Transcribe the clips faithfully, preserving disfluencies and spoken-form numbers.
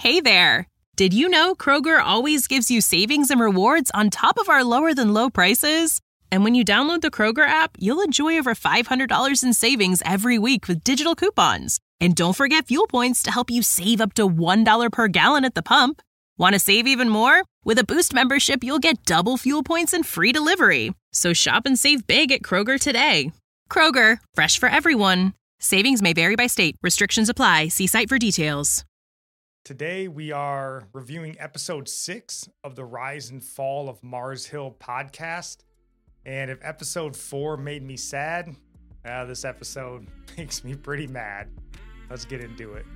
Hey there! Did you know Kroger always gives you savings and rewards on top of our lower-than-low prices? And when you download the Kroger app, you'll enjoy over five hundred dollars in savings every week with digital coupons. And don't forget fuel points to help you save up to one dollar per gallon at the pump. Want to save even more? With a Boost membership, you'll get double fuel points and free delivery. So shop and save big at Kroger today. Kroger, fresh for everyone. Savings may vary by state. Restrictions apply. See site for details. Today we are reviewing episode six of the Rise and Fall of Mars Hill podcast. And if episode four made me sad, uh, this episode makes me pretty mad. Let's get into it.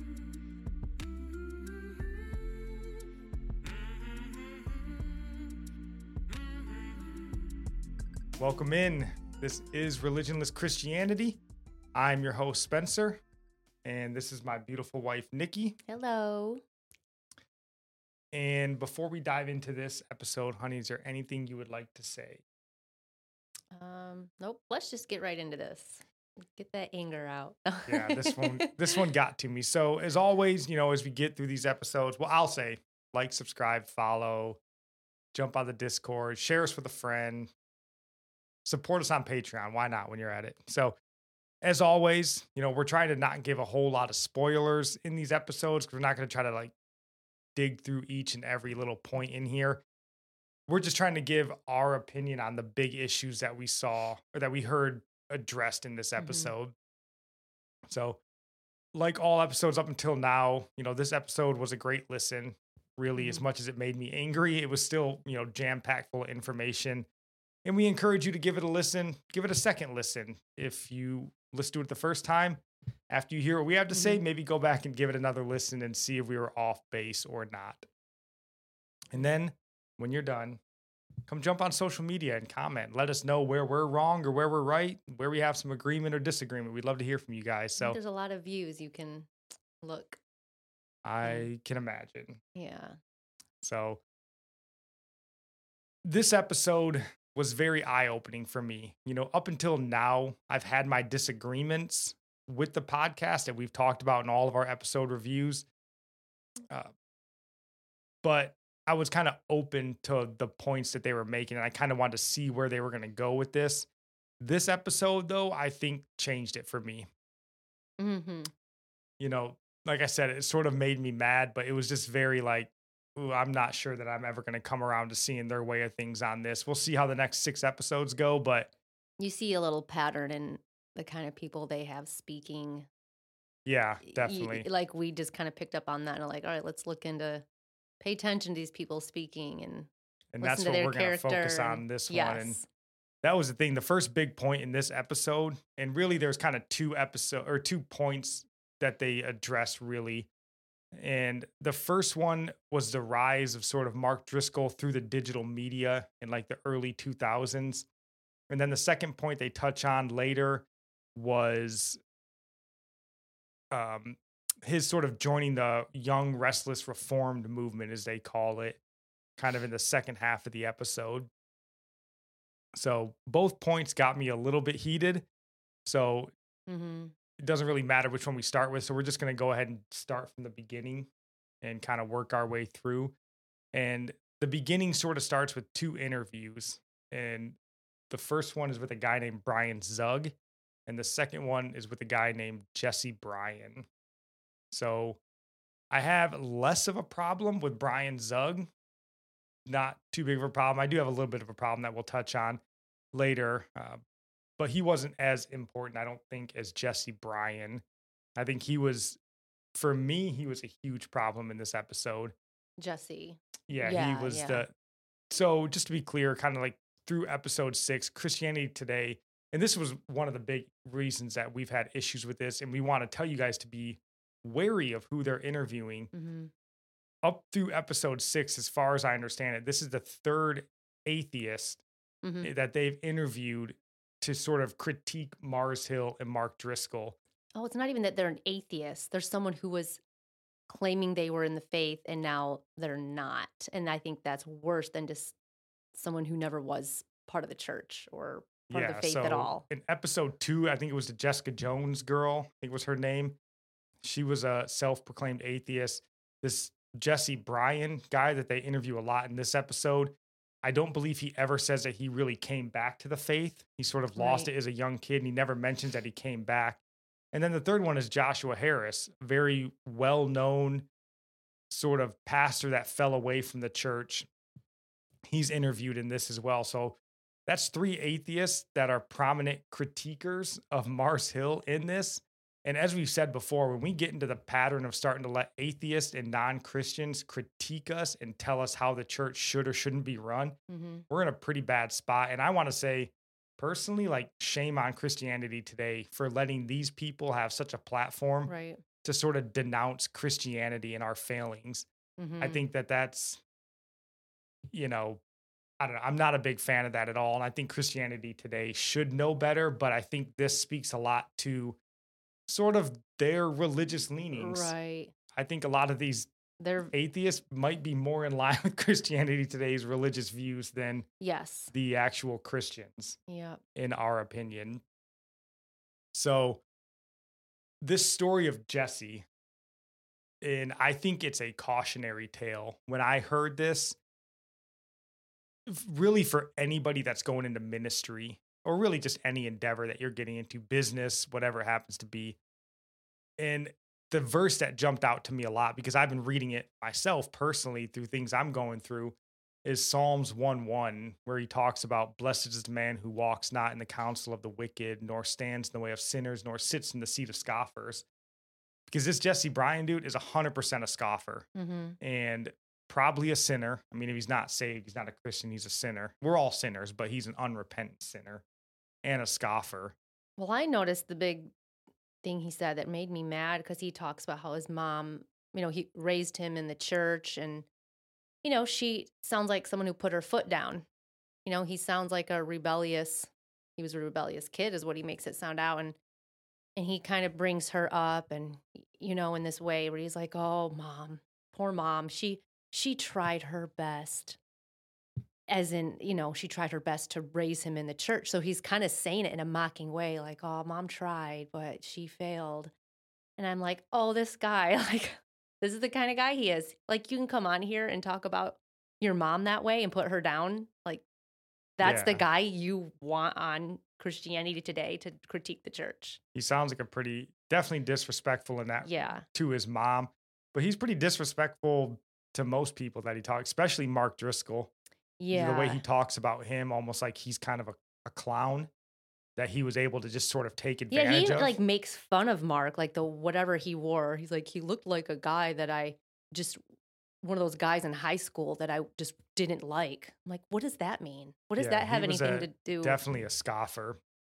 Welcome in. This is Religionless Christianity. I'm your host, Spencer. And this is my beautiful wife, Nikki. Hello. And before we dive into this episode, honey, is there anything you would like to say? Um, nope. Let's just get right into this. Get that anger out. Yeah, this one, this one got to me. So as always, you know, as we get through these episodes, well, I'll say like, subscribe, follow, jump on the Discord, share us with a friend, support us on Patreon. Why not when you're at it? So as always, you know, we're trying to not give a whole lot of spoilers in these episodes because we're not going to try to like dig through each and every little point in here. We're just trying to give our opinion on the big issues that we saw or that we heard addressed in this episode. Mm-hmm. So like all episodes up until now, you know, this episode was a great listen. Really, mm-hmm. As much as it made me angry, it was still, you know, jam-packed full of information. And we encourage you to give it a listen, give it a second listen. If you listen to it the first time, after you hear what we have to mm-hmm. say, maybe go back and give it another listen and see if we were off base or not. And then when you're done, come jump on social media and comment. Let us know where we're wrong or where we're right, where we have some agreement or disagreement. We'd love to hear from you guys. So there's a lot of views you can look. I can imagine. Yeah. So this episode was very eye-opening for me. You know, up until now, I've had my disagreements with the podcast that we've talked about in all of our episode reviews. Uh, but I was kind of open to the points that they were making, and I kind of wanted to see where they were going to go with this. This episode, though, I think changed it for me. Mm-hmm. You know, like I said, it sort of made me mad, but it was just very like, ooh, I'm not sure that I'm ever going to come around to seeing their way of things on this. We'll see how the next six episodes go, but you see a little pattern in the kind of people they have speaking. Yeah, definitely. Y- like we just kind of picked up on that and like, all right, let's look into, pay attention to these people speaking and and listen that's to what their we're going to focus and, on this yes. one. And that was the thing. The first big point in this episode, and really there's kind of two episode or two points that they address really. And the first one was the rise of sort of Mark Driscoll through the digital media in like the early two thousands. And then the second point they touch on later was um, his sort of joining the Young Restless Reformed movement, as they call it, kind of in the second half of the episode. So both points got me a little bit heated. So mm-hmm. it doesn't really matter which one we start with. So we're just going to go ahead and start from the beginning and kind of work our way through. And the beginning sort of starts with two interviews. And the first one is with a guy named Brian Zug. And the second one is with a guy named Jesse Bryan. So I have less of a problem with Brian Zug. Not too big of a problem. I do have a little bit of a problem that we'll touch on later. Uh, But he wasn't as important, I don't think, as Jesse Bryan. I think he was, for me, he was a huge problem in this episode. Jesse. Yeah, yeah he was yeah. the, so just to be clear, kind of like through episode six, Christianity Today, and this was one of the big reasons that we've had issues with this, and we want to tell you guys to be wary of who they're interviewing. Mm-hmm. Up through episode six, as far as I understand it, this is the third atheist mm-hmm. that they've interviewed to sort of critique Mars Hill and Mark Driscoll. Oh, it's not even that they're an atheist. There's someone who was claiming they were in the faith and now they're not. And I think that's worse than just someone who never was part of the church or part yeah, of the faith so at all. In episode two, I think it was the Jessica Jones girl, I think was her name. She was a self-proclaimed atheist. this Jesse Bryan guy that they interview a lot in this episode, I don't believe he ever says that he really came back to the faith. He sort of lost Right. it as a young kid, and he never mentions that he came back. And then the third one is Joshua Harris, very well known sort of pastor that fell away from the church. He's interviewed in this as well. So that's three atheists that are prominent critiquers of Mars Hill in this. And as we've said before, when we get into the pattern of starting to let atheists and non-Christians critique us and tell us how the church should or shouldn't be run, Mm-hmm. we're in a pretty bad spot. And I want to say, personally, like, shame on Christianity Today for letting these people have such a platform Right. to sort of denounce Christianity and our failings. Mm-hmm. I think that that's, you know, I don't know. I'm not a big fan of that at all. And I think Christianity Today should know better, but I think this speaks a lot to sort of their religious leanings. Right. I think a lot of these They're atheists might be more in line with Christianity Today's religious views than yes. the actual Christians, Yeah. in our opinion. So this story of Jesse, and I think it's a cautionary tale. When I heard this, f- really for anybody that's going into ministry, or really just any endeavor that you're getting into, business, whatever it happens to be. And the verse that jumped out to me a lot, because I've been reading it myself personally through things I'm going through, is Psalms one one, where he talks about, blessed is the man who walks not in the counsel of the wicked, nor stands in the way of sinners, nor sits in the seat of scoffers. Because this Jesse Bryan dude is one hundred percent a scoffer Mm-hmm. and probably a sinner. I mean, if he's not saved, he's not a Christian, he's a sinner. We're all sinners, but he's an unrepentant sinner and a scoffer. Well, I noticed the big thing he said that made me mad because he talks about how his mom, you know, he raised him in the church, and you know, she sounds like someone who put her foot down. You know, he sounds like a rebellious. He was a rebellious kid, is what he makes it sound out, and and he kind of brings her up, and you know, in this way where he's like, "Oh, mom, poor mom. She she tried her best." As in, you know, she tried her best to raise him in the church. So he's kind of saying it in a mocking way, like, oh, mom tried, but she failed. And I'm like, oh, this guy, like, this is the kind of guy he is. Like, you can come on here and talk about your mom that way and put her down. Like, that's the Yeah. guy you want on Christianity Today to critique the church. He sounds like a pretty, definitely disrespectful in that Yeah. to his mom, but he's pretty disrespectful to most people that he talks, especially Mark Driscoll. Yeah. The way he talks about him, almost like he's kind of a, a clown that he was able to just sort of take Yeah, advantage he of. like makes fun of Mark, like the whatever he wore. He's like, he looked like a guy that I just, one of those guys in high school that I just didn't like. I'm like, what does that mean? What does Yeah, that have he was anything a- to do? Definitely a scoffer,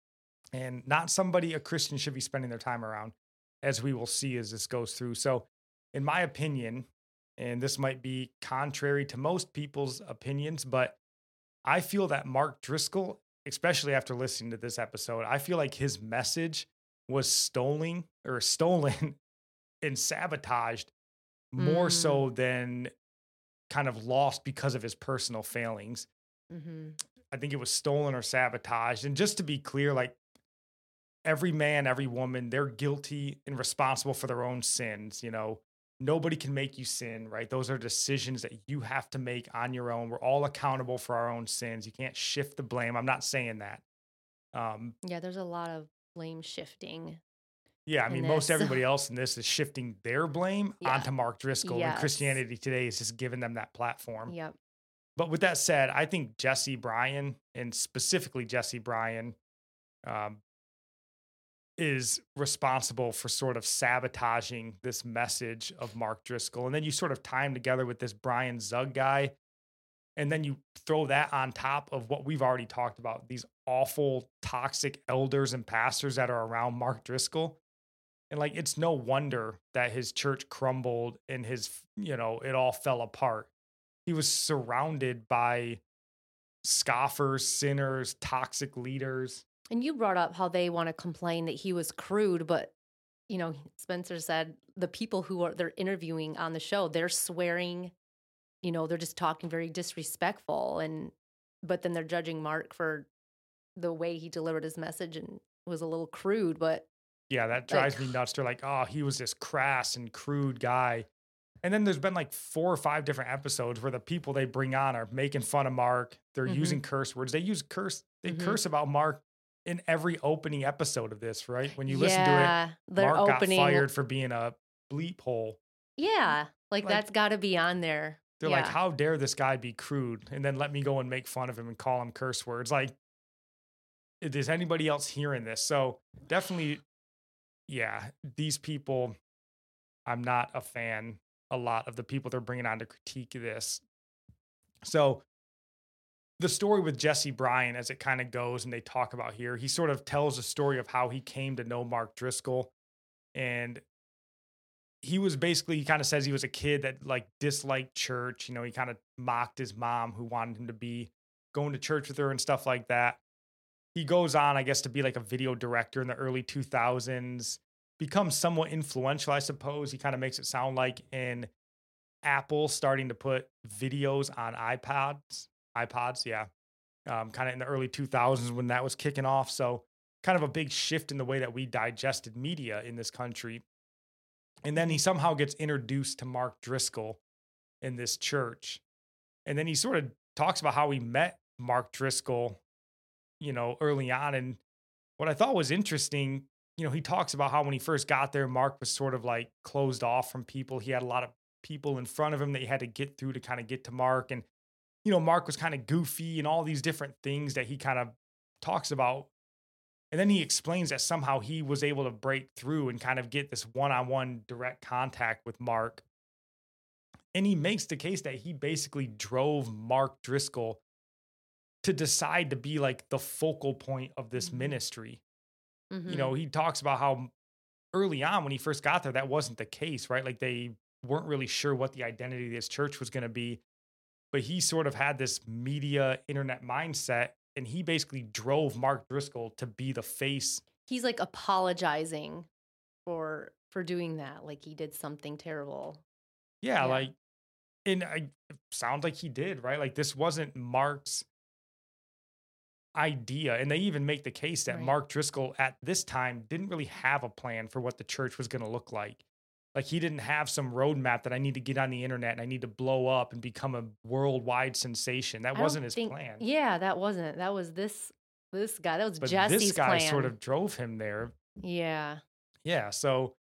and not somebody a Christian should be spending their time around, as we will see as this goes through. So, in my opinion, and this might be contrary to most people's opinions, but I feel that Mark Driscoll, especially after listening to this episode, I feel like his message was stolen or stolen and sabotaged more Mm. so than kind of lost because of his personal failings. Mm-hmm. I think it was stolen or sabotaged. And just to be clear, like, every man, every woman, they're guilty and responsible for their own sins. You know, nobody can make you sin, right? Those are decisions that you have to make on your own. We're all accountable for our own sins. You can't shift the blame. I'm not saying that. Um, Yeah, there's a lot of blame shifting. yeah, I In mean, most this. everybody else in this is shifting their blame Yeah. onto Mark Driscoll, and Yes. Christianity Today is just giving them that platform. Yep. But with that said, I think Jesse Bryan, and specifically Jesse Bryan, um, is responsible for sort of sabotaging this message of Mark Driscoll. And then you sort of tie him together with this Brian Zug guy. And then you throw that on top of what we've already talked about, these awful, toxic elders and pastors that are around Mark Driscoll. And like, it's no wonder that his church crumbled and his, you know, it all fell apart. He was surrounded by scoffers, sinners, toxic leaders. And you brought up how they want to complain that he was crude, but you know, Spencer said the people who are they're interviewing on the show, they're swearing, you know, they're just talking very disrespectful, and but then they're judging Mark for the way he delivered his message and was a little crude, but Yeah, that drives me nuts. They're like, oh, he was this crass and crude guy. And then there's been like four or five different episodes where the people they bring on are making fun of Mark. They're Mhm. using curse words. They use curse. They Mhm. curse about Mark in every opening episode of this, right? When you listen to it, Yeah, they're Mark opening. got fired for being a bleep hole. Yeah, like, Like, that's got to be on there. they're Yeah. like, how dare this guy be crude? And then let me go and make fun of him and call him curse words. Like, is anybody else hearing this? So definitely, yeah, these people, I'm not a fan. A lot of the people they're bringing on to critique this. So the story with Jesse Bryan, as it kind of goes, and they talk about here, he sort of tells a story of how he came to know Mark Driscoll. And he was basically, he kind of says he was a kid that like disliked church. You know, he kind of mocked his mom who wanted him to be going to church with her and stuff like that. He goes on, I guess, to be like a video director in the early two thousands, becomes somewhat influential, I suppose. He kind of makes it sound like in Apple starting to put videos on iPods, iPods, yeah, um, kind of in the early two thousands when that was kicking off. So kind of a big shift in the way that we digested media in this country. And then he somehow gets introduced to Mark Driscoll in this church. And then he sort of talks about how he met Mark Driscoll, you know, early on. And what I thought was interesting, you know, he talks about how when he first got there, Mark was sort of like closed off from people. He had a lot of people in front of him that he had to get through to kind of get to Mark. And, you know, Mark was kind of goofy and all these different things that he kind of talks about. And then he explains that somehow he was able to break through and kind of get this one-on-one direct contact with Mark. And he makes the case that he basically drove Mark Driscoll to decide to be like the focal point of this Mhm. ministry. Mhm. You know, he talks about how early on when he first got there, that wasn't the case, right? Like they weren't really sure what the identity of this church was going to be. But he sort of had this media internet mindset, and he basically drove Mark Driscoll to be the face. He's like apologizing for for doing that, like he did something terrible. Yeah, Yeah. like, and I it sounds like he did, right? Like this wasn't Mark's idea. And they even make the case that Right. Mark Driscoll at this time didn't really have a plan for what the church was going to look like. Like he didn't have some roadmap that I need to get on the internet and I need to blow up and become a worldwide sensation. That I don't wasn't his think- plan. Yeah, that wasn't. That was this this guy. That was But Jesse's this guy plan. sort of drove him there. Yeah. Yeah. So,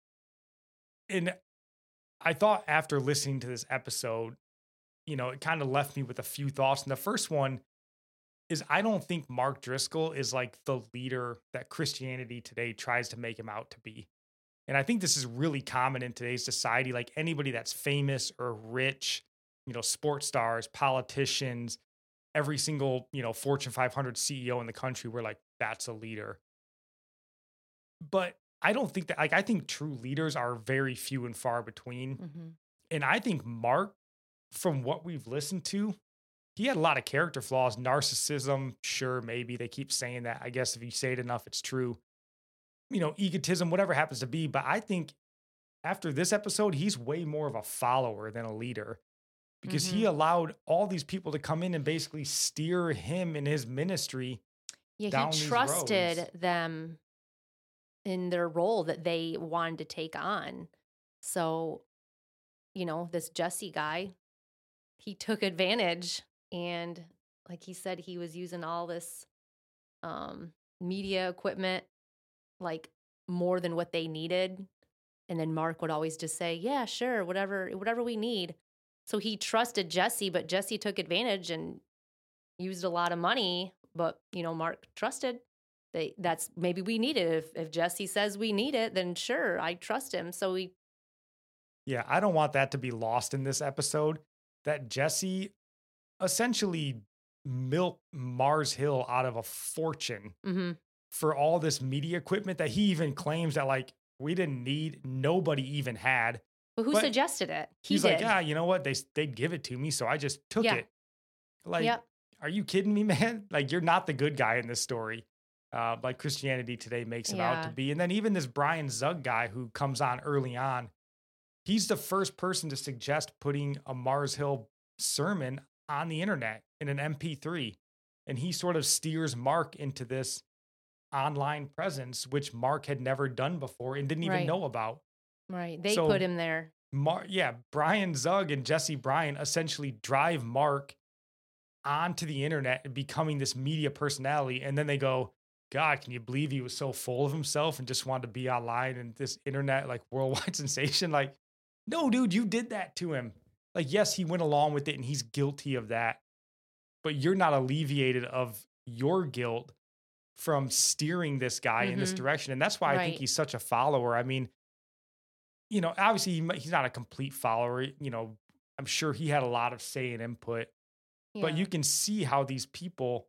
and I thought after listening to this episode, you know, it kind of left me with a few thoughts. And the first one is I don't think Mark Driscoll is like the leader that Christianity today tries to make him out to be. And I think this is really common in today's society. Like anybody that's famous or rich, you know, sports stars, politicians, every single, you know, Fortune five hundred C E O in the country, we're like, that's a leader. But I don't think that, like, I think true leaders are very few and far between. hmm And I think Mark, from what we've listened to, he had a lot of character flaws, narcissism. Sure, maybe they keep saying that. I guess if you say it enough, it's true. You know, egotism, whatever happens to be. But I think after this episode, he's way more of a follower than a leader because he Mhm. allowed all these people to come in and basically steer him in his ministry. Yeah, down he these trusted roads. them in their role that they wanted to take on. So, you know, this Jesse guy, he took advantage and like he said, he was using all this um media equipment like more than what they needed. And then Mark would always just say, yeah, sure, whatever, whatever we need. So he trusted Jesse, but Jesse took advantage and used a lot of money. But, you know, Mark trusted. They, that's maybe we need it. If, if Jesse says we need it, then sure, I trust him. So we, Yeah, I don't want that to be lost in this episode. That Jesse essentially milked Mars Hill out of a fortune hmm for all this media equipment that he even claims that like we didn't need, nobody even had. but who But suggested it? He He's did. like, yeah, you know what? They they'd give it to me, so I just took Yeah. it. Like, Yep. are you kidding me, man? Like, you're not the good guy in this story. Uh, like Christianity today makes him out to Yeah. be. And then even this Brian Zug guy who comes on early on, he's the first person to suggest putting a Mars Hill sermon on the internet in an M P three. And he sort of steers Mark into this online presence, which Mark had never done before and didn't even Right. know about. Right. They So put him there. Mar- yeah, Brian Zug and Jesse Bryan essentially drive Mark onto the internet and becoming this media personality. And then they go, God, can you believe he was so full of himself and just wanted to be online and this internet like worldwide sensation? Like, no, dude, you did that to him. Like, yes, he went along with it and he's guilty of that, but you're not alleviated of your guilt from steering this guy in this Mhm. direction. And that's why I think Right. he's such a follower. I mean, you know, obviously he, mi- he's not a complete follower. You know, I'm sure he had a lot of say and input, but Yeah. you can see how these people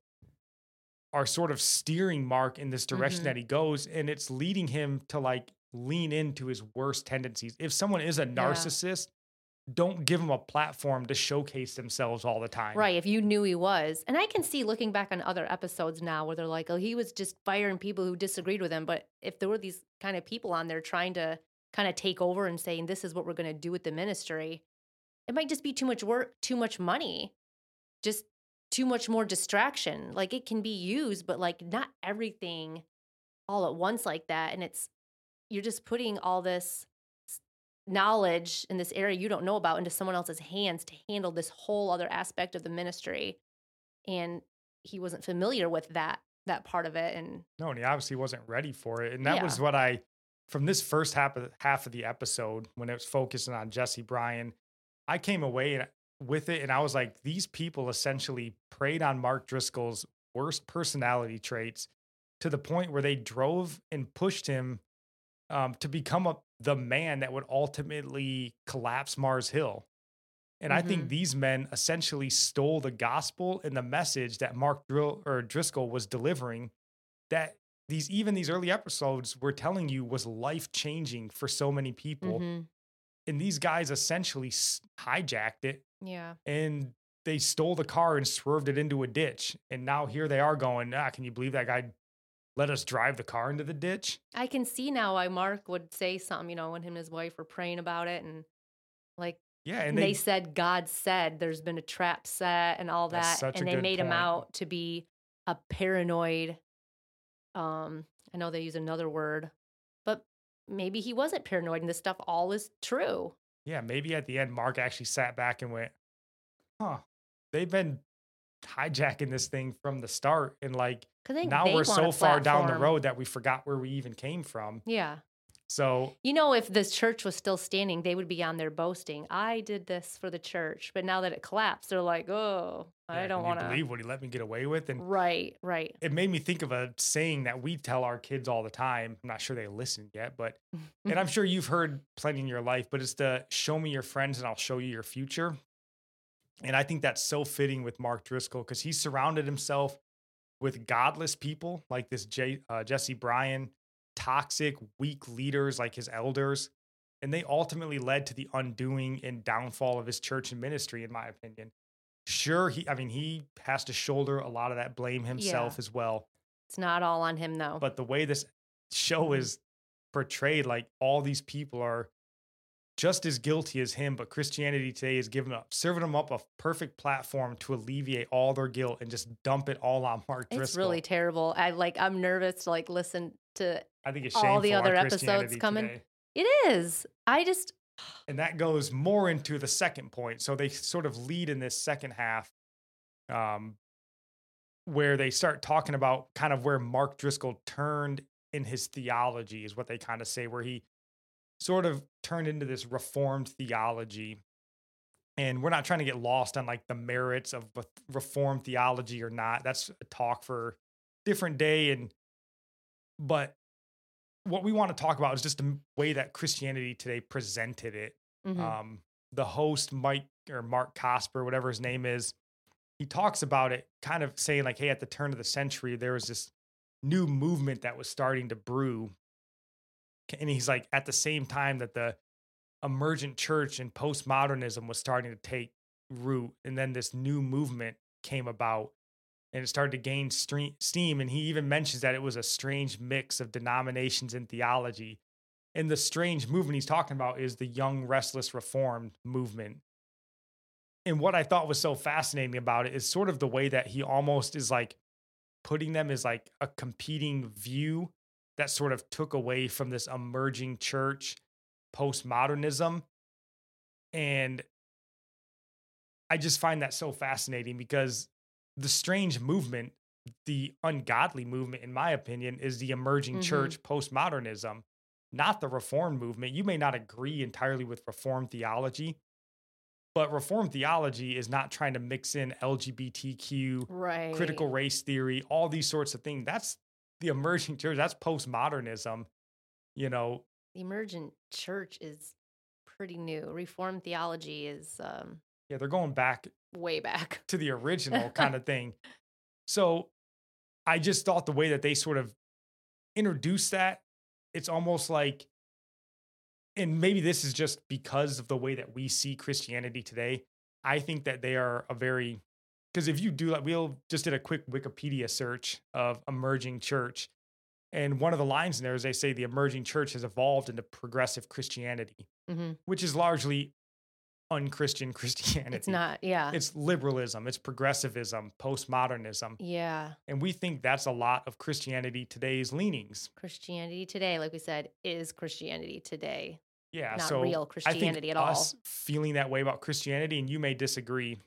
are sort of steering Mark in this direction Mhm. that he goes, and it's leading him to like lean into his worst tendencies. If someone is a Yeah. narcissist, don't give them a platform to showcase themselves all the time. Right. If you knew he was. And I can see looking back on other episodes now where they're like, oh, he was just firing people who disagreed with him. But if there were these kind of people on there trying to kind of take over and saying, this is what we're going to do with the ministry, it might just be too much work, too much money, just too much more distraction. Like it can be used, but like not everything all at once like that. And it's, you're just putting all this s- knowledge in this area you don't know about into someone else's hands to handle this whole other aspect of the ministry. And he wasn't familiar with that, that part of it. And No, and he obviously wasn't ready for it. And that yeah, was what I, from this first half of half of the episode, when it was focusing on Jesse Bryan, I came away and- with it and I was like, these people essentially preyed on Mark Driscoll's worst personality traits to the point where they drove and pushed him um, to become a, the man that would ultimately collapse Mars Hill. And I think Mhm. these men essentially stole the gospel and the message that Mark Drill or Driscoll was delivering, that these even these early episodes were telling you was life changing for so many people. Mhm. And these guys essentially s- hijacked it Yeah. and they stole the car and swerved it into a ditch. And now here they are going, ah, can you believe that guy let us drive the car into the ditch? I can see now why Mark would say something, you know, when him and his wife were praying about it and like, Yeah, and and they they said, God said there's been a trap set and all that's that. such a And they good made him point. out to be a paranoid. Um, I know they use another word, but maybe he wasn't paranoid and this stuff all is true. Yeah, maybe at the end, Mark actually sat back and went, huh, they've been hijacking this thing from the start. And like Cause I think now they we're want a so far down the platform. road that we forgot where we even came from. Yeah. So, You know, if this church was still standing, they would be on there boasting, I did this for the church. But now that it collapsed, they're like, oh, I yeah, don't can you want to. believe what he let me get away with? And Right, right. it made me think of a saying that we tell our kids all the time. I'm not sure they listen yet, but, and I'm sure you've heard plenty in your life, but it's the show me your friends and I'll show you your future. And I think that's so fitting with Mark Driscoll because he surrounded himself with godless people like this J, uh, Jesse Bryan, toxic, weak leaders like his elders. And they ultimately led to the undoing and downfall of his church and ministry, in my opinion. Sure, he, I mean, he has to shoulder a lot of that blame himself Yeah. as well. It's not all on him, though. But the way this show is portrayed, like all these people are just as guilty as him, but Christianity today is giving up, serving them up a perfect platform to alleviate all their guilt and just dump it all on Mark Driscoll. It's really terrible. I like, I'm nervous to like listen to I think it's all shameful the other on episodes Christianity coming. today. It is. I just, And that goes more into the second point. So they sort of lead in this second half, um, where they start talking about kind of where Mark Driscoll turned in his theology, is what they kind of say, where he sort of turned into this reformed theology. And we're not trying to get lost on like the merits of what reformed theology or not. That's a talk for different day. And but what we want to talk about is just the way that Christianity today presented it. mhm. Um, the host, Mike or Mark Cosper, whatever his name is, he talks about it kind of saying like, hey, at the turn of the century, there was this new movement that was starting to brew. And he's like, at the same time that the emergent church and postmodernism was starting to take root, and then this new movement came about and it started to gain stre- steam. And he even mentions that it was a strange mix of denominations and theology. And the strange movement he's talking about is the Young Restless Reformed movement. And what I thought was so fascinating about it is sort of the way that he almost is like putting them as like a competing view that sort of took away from this emerging church postmodernism. And I just find that so fascinating because the strange movement, the ungodly movement, in my opinion, is the emerging Mhm. church postmodernism, not the Reformed movement. You may not agree entirely with Reformed theology, but Reformed theology is not trying to mix in L G B T Q, critical Right. race theory, all these sorts of things. That's the emerging church. That's postmodernism. You know, The emergent church is pretty new. Reformed theology is um, yeah, they're going back way back. to the original kind of thing. So I just thought the way that they sort of introduced that, it's almost like, and maybe this is just because of the way that we see Christianity today. I think that they are a very, because if you do like, we'll just did a quick Wikipedia search of emerging church. And one of the lines in there is they say the emerging church has evolved into progressive Christianity, hmm which is largely unchristian It's Christianity. not, yeah. It's liberalism, it's progressivism, postmodernism. yeah. And we think that's a lot of Christianity today's leanings. Christianity today, like we said, is Christianity today. Yeah. Not so real I Christianity think at all. us feeling that way about Christianity, and you may disagree,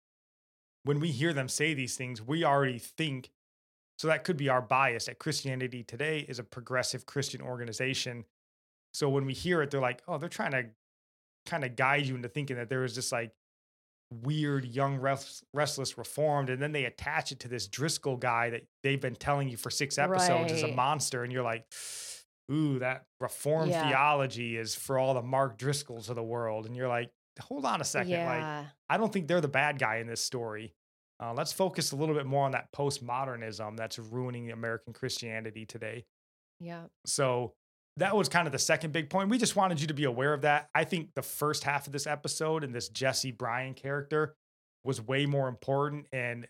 when we hear them say these things, we already think, so that could be our bias, that Christianity today is a progressive Christian organization. So when we hear it, they're like, oh, they're trying to kind of guide you into thinking that there is this like weird, young, rest- restless reformed. And then they attach it to this Driscoll guy that they've been telling you for six episodes is a Right. monster. And you're like, ooh, that reformed Yeah. theology is for all the Mark Driscolls of the world. And you're like, hold on a second. Like, Yeah. I don't think they're the bad guy in this story. Uh, let's focus a little bit more on that postmodernism that's ruining American Christianity today. Yeah. So that was kind of the second big point. We just wanted you to be aware of that. I think the first half of this episode and this Jesse Bryan character was way more important. And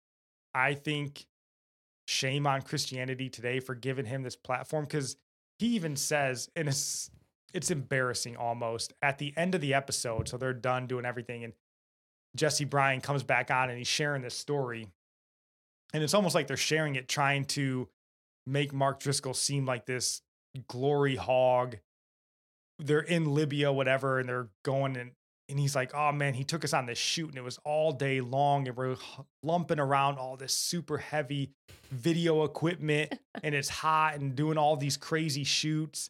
I think shame on Christianity today for giving him this platform, because he even says, and it's it's embarrassing almost, at the end of the episode. So they're done doing everything, and Jesse Bryan comes back on and he's sharing this story. And it's almost like they're sharing it, trying to make Mark Driscoll seem like this glory hog. They're in Libya, whatever, and they're going and and he's like, oh man, he took us on this shoot and it was all day long and we're h- lumping around all this super heavy video equipment and it's hot and doing all these crazy shoots.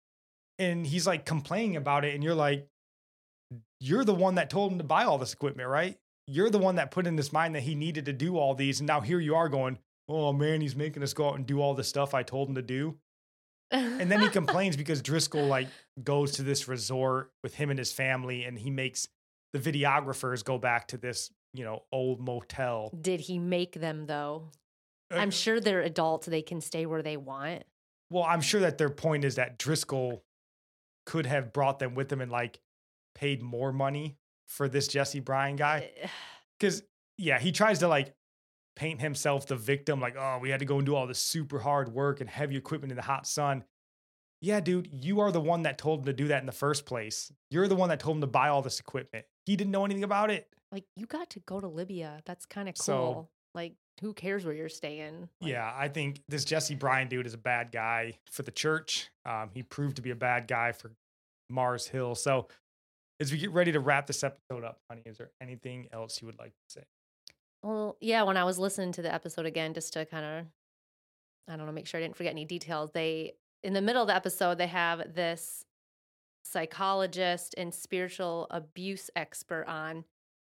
And he's like complaining about it. And you're like, you're the one that told him to buy all this equipment, right? You're the one that put in his mind that he needed to do all these. And now here you are going, oh man, he's making us go out and do all the stuff I told him to do. And then he complains because Driscoll like goes to this resort with him and his family, and he makes the videographers go back to this, you know, old motel. Did he make them though? Uh, I'm sure they're adults. They can stay where they want. Well, I'm sure that their point is that Driscoll could have brought them with him and like paid more money for this Jesse Bryan guy. Because yeah, he tries to like paint himself the victim, like, oh, we had to go and do all this super hard work and heavy equipment in the hot sun. Yeah, dude, you are the one that told him to do that in the first place. You're the one that told him to buy all this equipment. He didn't know anything about it. Like, you got to go to Libya. That's kind of cool. So- like, who cares where you're staying? Like, Yeah, I think this Jesse Bryan dude is a bad guy for the church. Um, he proved to be a bad guy for Mars Hill. So as we get ready to wrap this episode up, honey, is there anything else you would like to say? Well, yeah, when I was listening to the episode again, just to kind of, I don't know, make sure I didn't forget any details, they, in the middle of the episode, they have this psychologist and spiritual abuse expert on.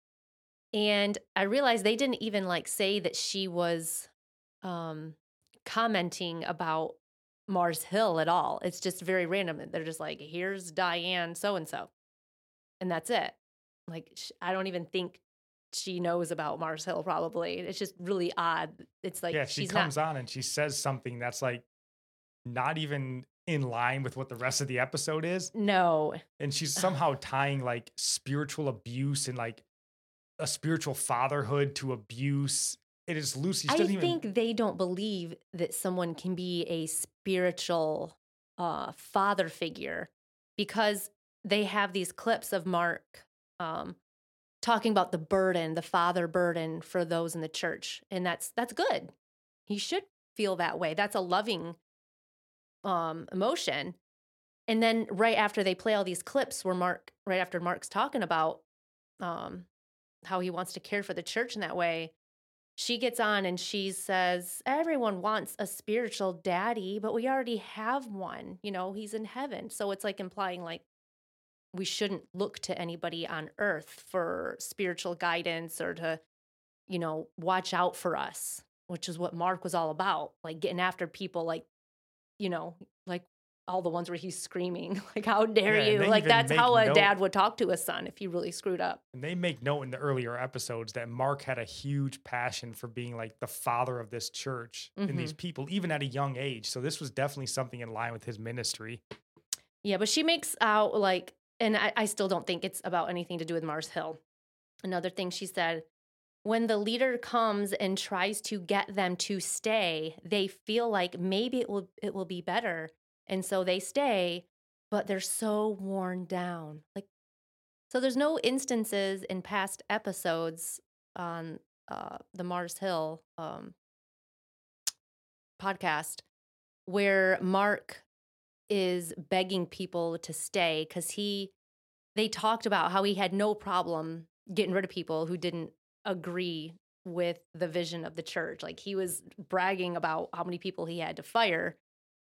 And I realized they didn't even like say that she was um, commenting about Mars Hill at all. It's just very random. They're just like, here's Diane so-and-so. And that's it. Like, sh- I don't even think she knows about Mars Hill probably. It's just really odd. It's like, Yeah, she she's comes not, on and she says something that's like not even in line with what the rest of the episode is. no. And she's somehow tying like spiritual abuse and like a spiritual fatherhood to abuse. It is Lucy. She I doesn't think even, they don't believe that someone can be a spiritual uh, father figure because they have these clips of Mark um, talking about the burden, the father burden for those in the church, and that's that's good. He should feel that way. That's a loving um, emotion. And then right after they play all these clips where Mark, right after Mark's talking about um, how he wants to care for the church in that way, she gets on and she says, everyone wants a spiritual daddy, but we already have one. You know, he's in heaven. So it's like implying like we shouldn't look to anybody on earth for spiritual guidance or to, you know, watch out for us, which is what Mark was all about, like getting after people like, you know, like all the ones where he's screaming, like, how dare Yeah, and you? they Like, even that's make how a note- dad would talk to his son if he really screwed up. And they make note in the earlier episodes that Mark had a huge passion for being like the father of this church and these people, even at a young age. So this was definitely something in line with his ministry. Yeah, but she makes out like, and I, I still don't think it's about anything to do with Mars Hill. Another thing she said, when the leader comes and tries to get them to stay, they feel like maybe it will it will be better. And so they stay, but they're so worn down. Like, so there's no instances in past episodes on uh, the Mars Hill um, podcast where Mark is begging people to stay because he, they talked about how he had no problem getting rid of people who didn't agree with the vision of the church. Like he was bragging about how many people he had to fire.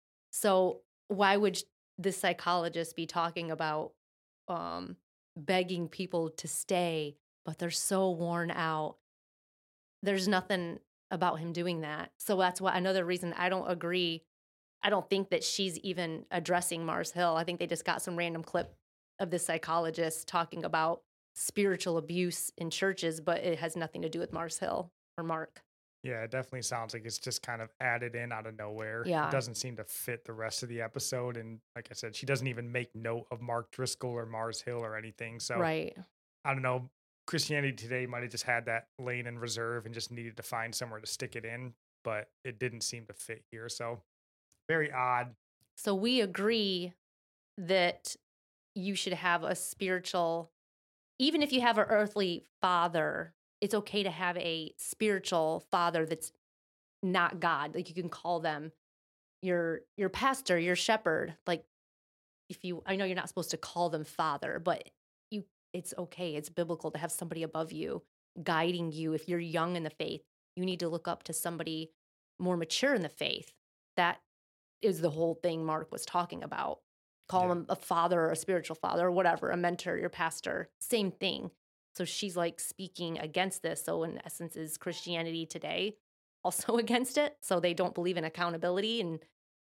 So why would this psychologist be talking about um, begging people to stay, but they're so worn out? There's nothing about him doing that. So that's why another reason I don't agree. I don't think that she's even addressing Mars Hill. I think they just got some random clip of this psychologist talking about spiritual abuse in churches, but it has nothing to do with Mars Hill or Mark. Yeah, it definitely sounds like it's just kind of added in out of nowhere. Yeah. It doesn't seem to fit the rest of the episode. And like I said, she doesn't even make note of Mark Driscoll or Mars Hill or anything. So Right. I don't know. Christianity Today might have just had that lane in reserve and just needed to find somewhere to stick it in, but it didn't seem to fit here. So very odd. So we agree that you should have a spiritual, even if you have an earthly father, it's okay to have a spiritual father that's not God. Like you can call them your your pastor, your shepherd. Like if you, I know you're not supposed to call them father, but you, it's okay. It's biblical to have somebody above you guiding you. If you're young in the faith, you need to look up to somebody more mature in the faith. That is the whole thing Mark was talking about. Call Yeah. him a father or a spiritual father or whatever, a mentor, your pastor, same thing. So she's like speaking against this. So in essence, is Christianity Today also against it? So they don't believe in accountability. And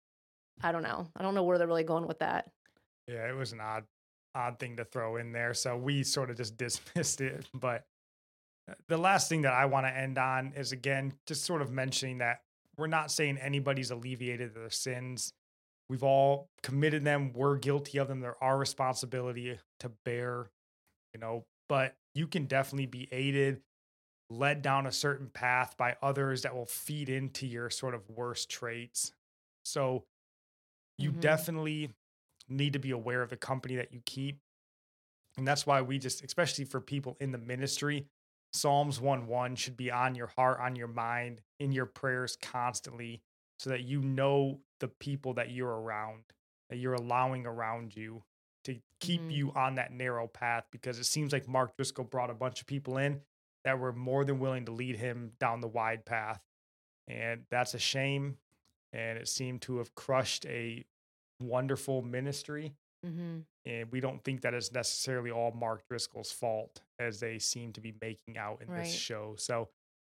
I don't know. I don't know where they're really going with that. Yeah, it was an odd, odd thing to throw in there. So we sort of just dismissed it. But the last thing that I want to end on is, again, just sort of mentioning that we're not saying anybody's alleviated their sins. We've all committed them. We're guilty of them. They're our responsibility to bear, you know, but you can definitely be aided, led down a certain path by others that will feed into your sort of worst traits. So you Mhm. definitely need to be aware of the company that you keep. And that's why we just, especially for people in the ministry, Psalms one one should be on your heart, on your mind, in your prayers constantly, so that you know the people that you're around, that you're allowing around you to keep Mhm. you on that narrow path, because it seems like Mark Driscoll brought a bunch of people in that were more than willing to lead him down the wide path. And that's a shame. And it seemed to have crushed a wonderful ministry. Mm-hmm. And we don't think that is necessarily all Mark Driscoll's fault, as they seem to be making out in Right. this show. So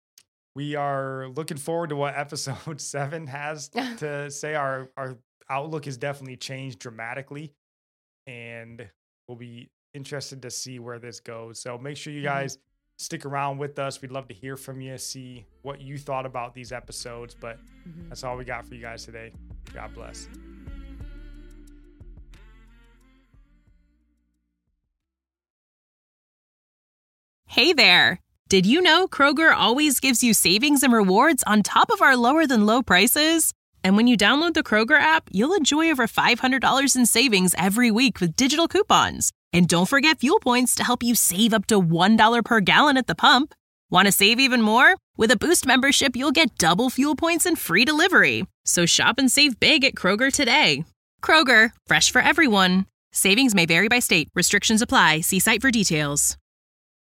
we are looking forward to what episode seven has to say. Our our outlook has definitely changed dramatically, and we'll be interested to see where this goes. So make sure you Mhm. guys stick around with us. We'd love to hear from you, see what you thought about these episodes. But Mhm. that's all we got for you guys today. God bless. Hey there! Did you know Kroger always gives you savings and rewards on top of our lower than low prices? And when you download the Kroger app, you'll enjoy over five hundred dollars in savings every week with digital coupons. And don't forget fuel points to help you save up to one dollar per gallon at the pump. Want to save even more? With a Boost membership, you'll get double fuel points and free delivery. So shop and save big at Kroger today. Kroger, fresh for everyone. Savings may vary by state. Restrictions apply. See site for details.